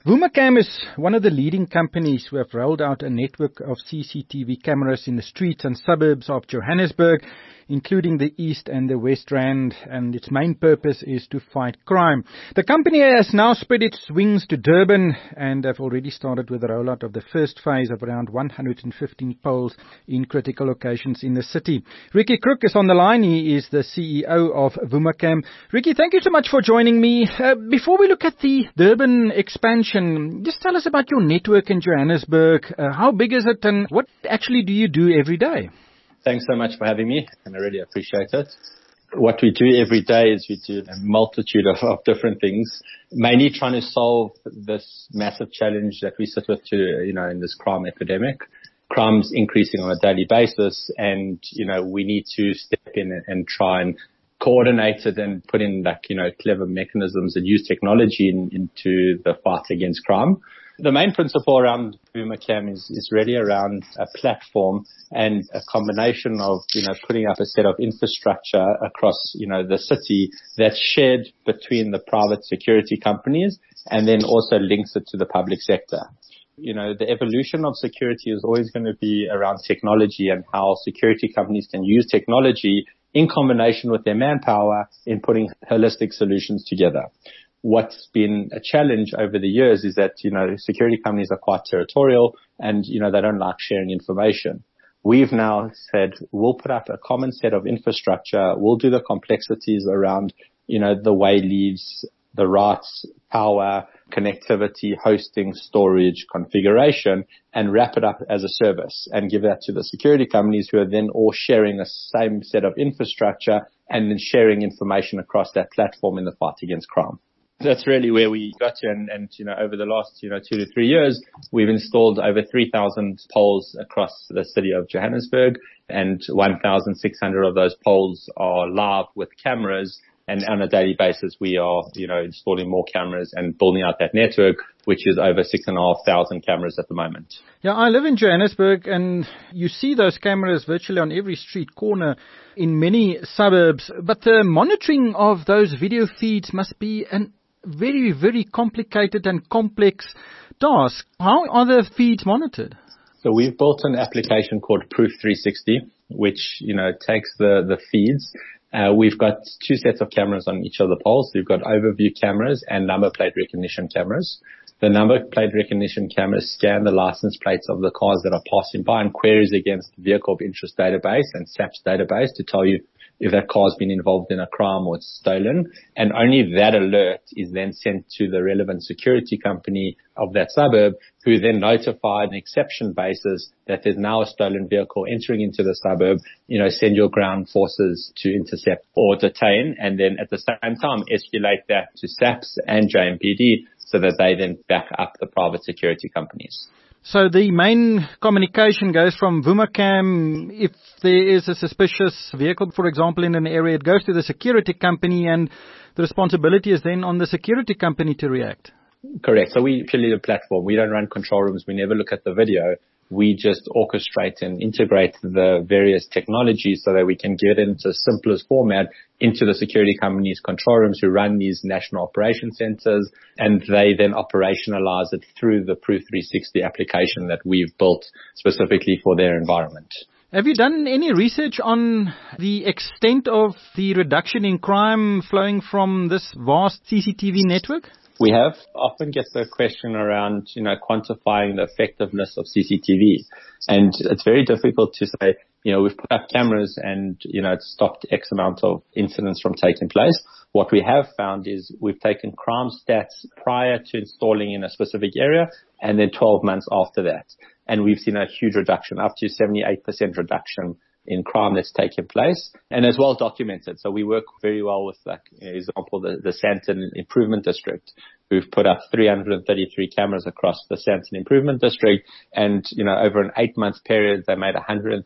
Vumacam is one of the leading companies who have rolled out a network of CCTV cameras in the streets and suburbs of Johannesburg, including the East and the West Rand, and its main purpose is to fight crime. The company has now spread its wings to Durban and have already started with the rollout of the first phase of around 115 poles in critical locations in the city. Ricky Crook is on the line. He is the CEO of Vumacam. Ricky, thank you so much for joining me. Before we look at the Durban expansion, just tell us about your network in Johannesburg. How big is it and what actually do you do every day? Thanks so much for having me, and I really appreciate it. What we do every day is we do a multitude of different things, mainly trying to solve this massive challenge that we sit with in this crime epidemic. Crime's increasing on a daily basis, and, we need to step in and try and coordinate it and put in clever mechanisms and use technology into the fight against crime. The main principle around Vumacam is really around a platform and a combination of, putting up a set of infrastructure across, the city that's shared between the private security companies and then also links it to the public sector. The evolution of security is always going to be around technology and how security companies can use technology in combination with their manpower in putting holistic solutions together. What's been a challenge over the years is that, security companies are quite territorial and, they don't like sharing information. We've now said we'll put up a common set of infrastructure. We'll do the complexities around, the way leads, the rights, power, connectivity, hosting, storage, configuration, and wrap it up as a service and give that to the security companies who are then all sharing the same set of infrastructure and then sharing information across that platform in the fight against crime. That's really where we got to, and over the last 2 to 3 years, we've installed over 3,000 poles across the city of Johannesburg, and 1,600 of those poles are live with cameras. And on a daily basis, we are, installing more cameras and building out that network, which is over 6,500 cameras at the moment. Yeah, I live in Johannesburg, and you see those cameras virtually on every street corner in many suburbs. But the monitoring of those video feeds must be an very, very complicated and complex task. How are the feeds monitored? So we've built an application called Proof 360, which, takes the feeds. We've got 2 sets of cameras on each of the poles. We've got overview cameras and number plate recognition cameras. The number plate recognition cameras scan the license plates of the cars that are passing by and queries against the Vehicle of Interest database and SAPS database to tell you if that car's been involved in a crime or it's stolen. And only that alert is then sent to the relevant security company of that suburb, who then notify an exception basis that there's now a stolen vehicle entering into the suburb, send your ground forces to intercept or detain, and then at the same time escalate that to SAPS and JMPD so that they then back up the private security companies. So the main communication goes from Vumacam. If there is a suspicious vehicle, for example, in an area, it goes to the security company, and the responsibility is then on the security company to react. Correct. So we purely the platform. We don't run control rooms. We never look at the video. We just orchestrate and integrate the various technologies so that we can get it into the simplest format into the security companies' control rooms who run these national operation centers, and they then operationalize it through the Proof 360 application that we've built specifically for their environment. Have you done any research on the extent of the reduction in crime flowing from this vast CCTV network? We have often get the question around, quantifying the effectiveness of CCTV. And it's very difficult to say, we've put up cameras and, it's stopped X amount of incidents from taking place. What we have found is we've taken crime stats prior to installing in a specific area and then 12 months after that. And we've seen a huge reduction, up to 78% reduction in crime that's taken place, and as well documented. So we work very well with, example, the Sandton Improvement District, who've put up 333 cameras across the Sandton Improvement District, and, over an 8-month period, they made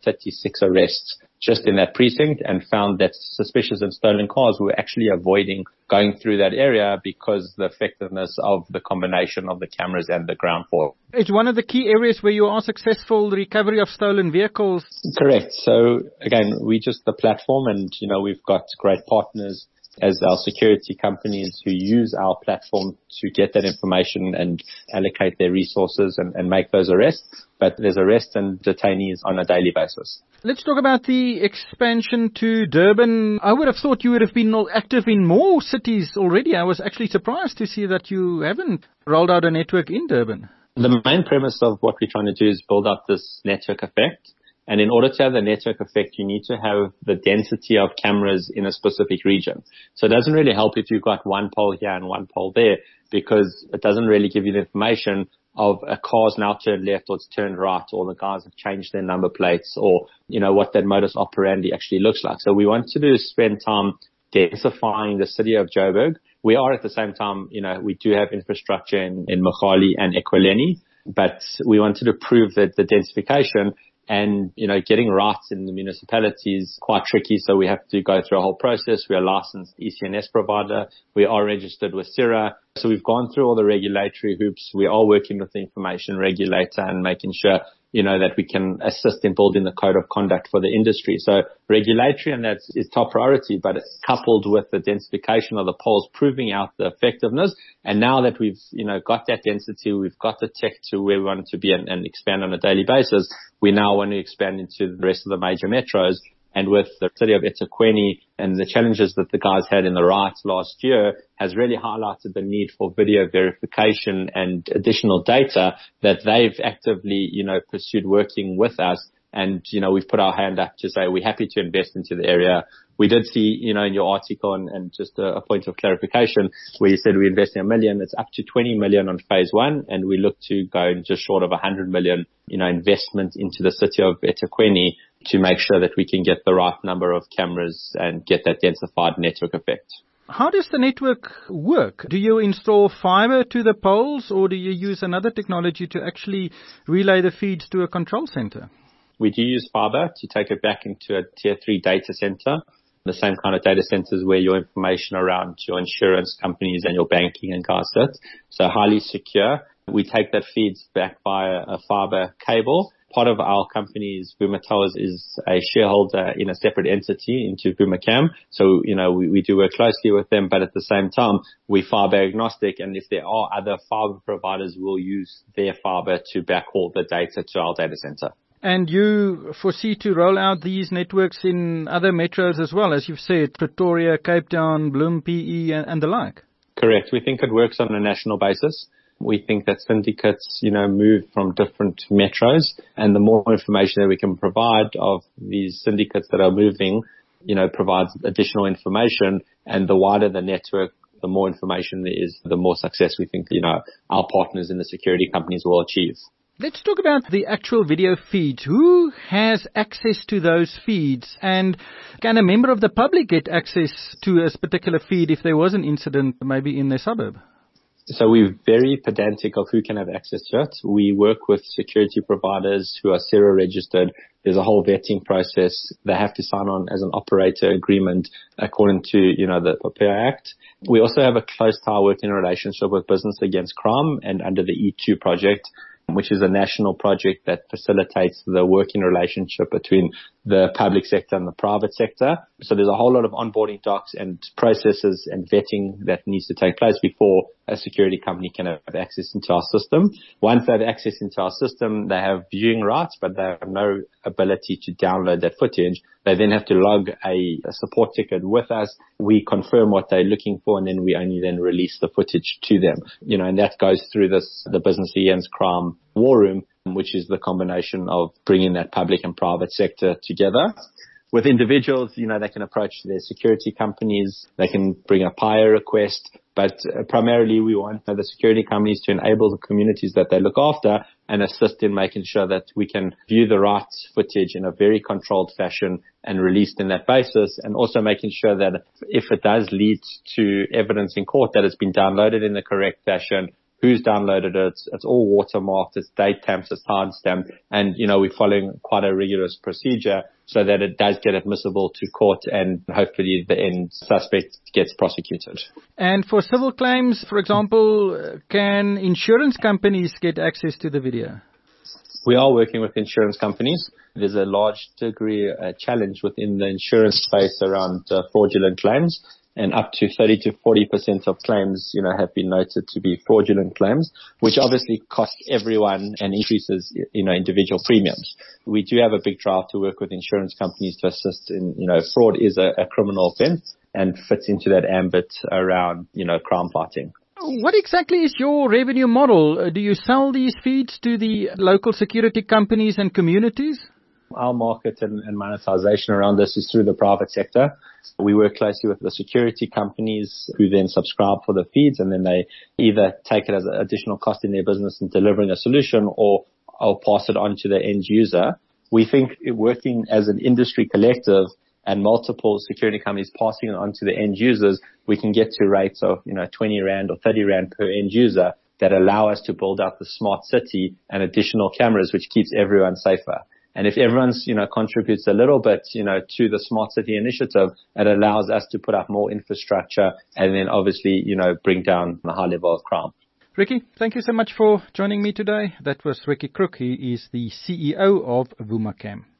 136 arrests just in that precinct and found that suspicious and stolen cars were actually avoiding going through that area because the effectiveness of the combination of the cameras and the ground force. It's one of the key areas where you are successful, the recovery of stolen vehicles. Correct. So again, we just the platform and, we've got great partners as our security companies who use our platform to get that information and allocate their resources and make those arrests. But there's arrests and detainees on a daily basis. Let's talk about the expansion to Durban. I would have thought you would have been active in more cities already. I was actually surprised to see that you haven't rolled out a network in Durban. The main premise of what we're trying to do is build up this network effect. And in order to have the network effect, you need to have the density of cameras in a specific region. So it doesn't really help if you've got one pole here and one pole there, because it doesn't really give you the information of a car's now turned left or it's turned right, or the guys have changed their number plates, or, what that modus operandi actually looks like. So we want to do is spend time densifying the city of Joburg. We are at the same time, we do have infrastructure in Mogale and Ekurhuleni, but we wanted to prove that the densification and, getting rights in the municipality is quite tricky. So we have to go through a whole process. We are a licensed ECNS provider. We are registered with CIRA. So we've gone through all the regulatory hoops. We are working with the information regulator and making sure, that we can assist in building the code of conduct for the industry. So regulatory, and that is top priority, but it's coupled with the densification of the poles, proving out the effectiveness. And now that we've, got that density, we've got the tech to where we want it to be and expand on a daily basis, we now want to expand into the rest of the major metros. And with the city of eThekwini and the challenges that the guys had in the riots last year has really highlighted the need for video verification and additional data that they've actively, pursued working with us. And, we've put our hand up to say we're happy to invest into the area. We did see, in your article and just a point of clarification where you said we're investing $1 million, it's up to 20 million on phase 1. And we look to go just short of 100 million, investment into the city of eThekwini to make sure that we can get the right number of cameras and get that densified network effect. How does the network work? Do you install fiber to the poles, or do you use another technology to actually relay the feeds to a control center? We do use fiber to take it back into a tier 3 data center, the same kind of data centers where your information around your insurance companies and your banking and guys sit. So highly secure. We take that feeds back via a fiber cable. Part of our company's Vuma Towers is a shareholder in a separate entity into VumaCam. So, we do work closely with them, but at the same time, we fiber agnostic. And if there are other fiber providers, we'll use their fiber to backhaul the data to our data center. And you foresee to roll out these networks in other metros as well, as you've said, Pretoria, Cape Town, Bloem, PE, and the like? Correct. We think it works on a national basis. We think that syndicates, move from different metros, and the more information that we can provide of these syndicates that are moving, provides additional information, and the wider the network, the more information there is, the more success we think, our partners in the security companies will achieve. Let's talk about the actual video feeds. Who has access to those feeds? And can a member of the public get access to a particular feed if there was an incident maybe in their suburb? So we're very pedantic of who can have access to it. We work with security providers who are CIRA registered. There's a whole vetting process. They have to sign on as an operator agreement according to, the POPIA Act. We also have a close working relationship with Business Against Crime and under the E2 project, which is a national project that facilitates the working relationship between the public sector and the private sector. So there's a whole lot of onboarding docs and processes and vetting that needs to take place before a security company can have access into our system. Once they have access into our system, they have viewing rights, but they have no ability to download that footage. They then have to log a support ticket with us. We confirm what they're looking for, and then we only then release the footage to them. And that goes through the Business Against Crime war room, which is the combination of bringing that public and private sector together. With individuals, they can approach their security companies. They can bring a PIA request. But primarily, we want the security companies to enable the communities that they look after and assist in making sure that we can view the right footage in a very controlled fashion and released in that basis, and also making sure that if it does lead to evidence in court that it's been downloaded in the correct fashion, who's downloaded it, it's all watermarked, it's date stamped, it's time stamped, and, we're following quite a rigorous procedure so that it does get admissible to court and hopefully the end suspect gets prosecuted. And for civil claims, for example, can insurance companies get access to the video? We are working with insurance companies. There's a large degree challenge within the insurance space around fraudulent claims. and up to 30 to 40% of claims, have been noted to be fraudulent claims, which obviously cost everyone and increases, individual premiums. We do have a big drive to work with insurance companies to assist in, fraud is a criminal offense and fits into that ambit around, crime fighting. What exactly is your revenue model? Do you sell these feeds to the local security companies and communities? Our market and monetization around this is through the private sector. We work closely with the security companies who then subscribe for the feeds, and then they either take it as an additional cost in their business in delivering a solution or pass it on to the end user. We think working as an industry collective and multiple security companies passing it on to the end users, we can get to rates of, 20 Rand or 30 Rand per end user that allow us to build out the smart city and additional cameras, which keeps everyone safer. And if everyone's, contributes a little bit, to the smart city initiative, it allows us to put up more infrastructure and then obviously, bring down the high level of crime. Ricky, thank you so much for joining me today. That was Ricky Crook. He is the CEO of VumaCam.